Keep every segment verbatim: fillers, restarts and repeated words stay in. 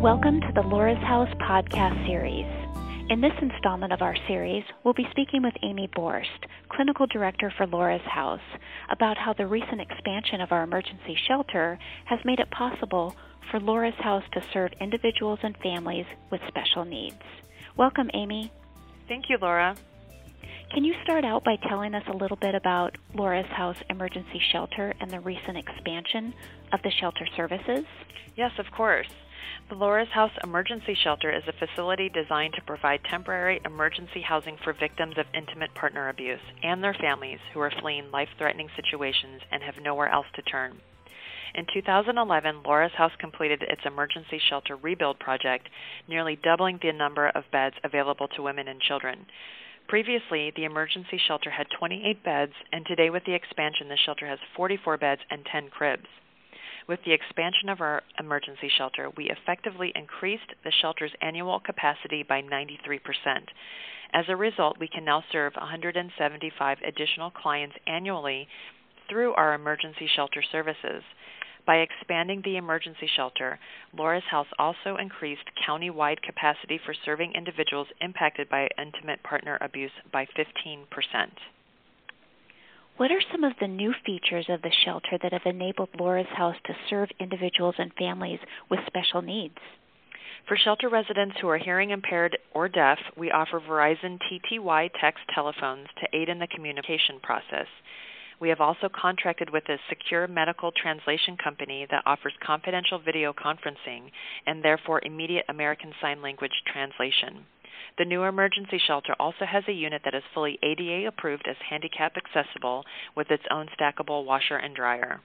Welcome to the Laura's House podcast series. In this installment of our series, we'll be speaking with Amy Borst, Clinical Director for Laura's House, about how the recent expansion of our emergency shelter has made it possible for Laura's House to serve individuals and families with special needs. Welcome, Amy. Thank you, Laura. Can you start out by telling us a little bit about Laura's House Emergency Shelter and the recent expansion of the shelter services? Yes, of course. The Laura's House Emergency Shelter is a facility designed to provide temporary emergency housing for victims of intimate partner abuse and their families who are fleeing life-threatening situations and have nowhere else to turn. In two thousand eleven, Laura's House completed its emergency shelter rebuild project, nearly doubling the number of beds available to women and children. Previously, the emergency shelter had twenty-eight beds, and today with the expansion, the shelter has forty-four beds and ten cribs. With the expansion of our emergency shelter, we effectively increased the shelter's annual capacity by ninety-three percent. As a result, we can now serve one hundred seventy-five additional clients annually through our emergency shelter services. By expanding the emergency shelter, Laura's House also increased county-wide capacity for serving individuals impacted by intimate partner abuse by fifteen percent. What are some of the new features of the shelter that have enabled Laura's House to serve individuals and families with special needs? For shelter residents who are hearing impaired or deaf, we offer Verizon T T Y text telephones to aid in the communication process. We have also contracted with a secure medical translation company that offers confidential video conferencing and therefore immediate American Sign Language translation. The new emergency shelter also has a unit that is fully A D A approved as handicap accessible with its own stackable washer and dryer.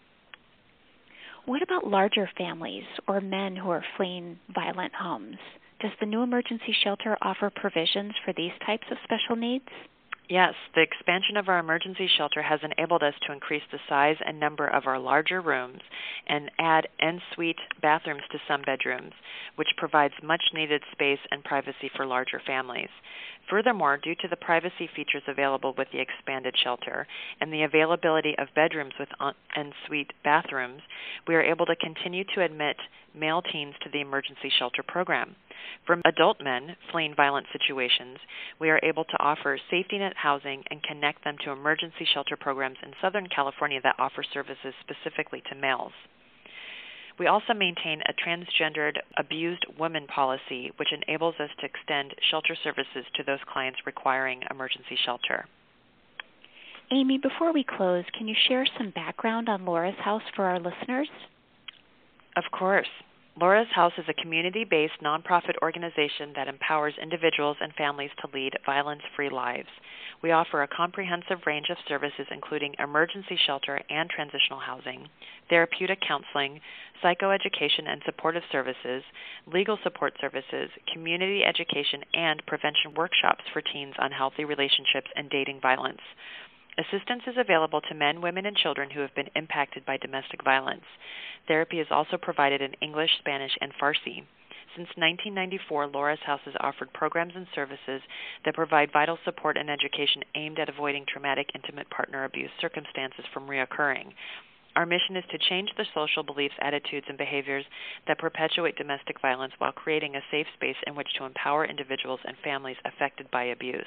What about larger families or men who are fleeing violent homes? Does the new emergency shelter offer provisions for these types of special needs? Yes, the expansion of our emergency shelter has enabled us to increase the size and number of our larger rooms and add en-suite bathrooms to some bedrooms, which provides much-needed space and privacy for larger families. Furthermore, due to the privacy features available with the expanded shelter and the availability of bedrooms with en-suite bathrooms, we are able to continue to admit male teens to the emergency shelter program. For adult men fleeing violent situations, we are able to offer safety net housing and connect them to emergency shelter programs in Southern California that offer services specifically to males. We also maintain a transgendered abused women policy, which enables us to extend shelter services to those clients requiring emergency shelter. Amy, before we close, can you share some background on Laura's House for our listeners? Of course. Laura's House is a community-based nonprofit organization that empowers individuals and families to lead violence-free lives. We offer a comprehensive range of services including emergency shelter and transitional housing, therapeutic counseling, psychoeducation and supportive services, legal support services, community education, and prevention workshops for teens on healthy relationships and dating violence. Assistance is available to men, women, and children who have been impacted by domestic violence. Therapy is also provided in English, Spanish, and Farsi. Since nineteen ninety-four, Laura's House has offered programs and services that provide vital support and education aimed at avoiding traumatic intimate partner abuse circumstances from reoccurring. Our mission is to change the social beliefs, attitudes, and behaviors that perpetuate domestic violence while creating a safe space in which to empower individuals and families affected by abuse.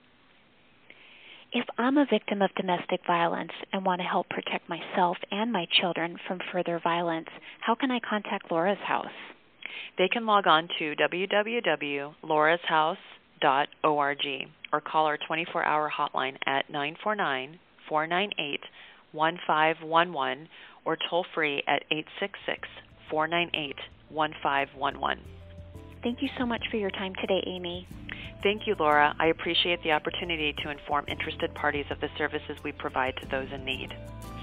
If I'm a victim of domestic violence and want to help protect myself and my children from further violence, how can I contact Laura's House? They can log on to w w w dot lauras house dot org or call our twenty-four hour hotline at nine four nine, four nine eight, one five one one or toll free at eight six six, four nine eight, one five one one. Thank you so much for your time today, Amy. Thank you, Laura. I appreciate the opportunity to inform interested parties of the services we provide to those in need.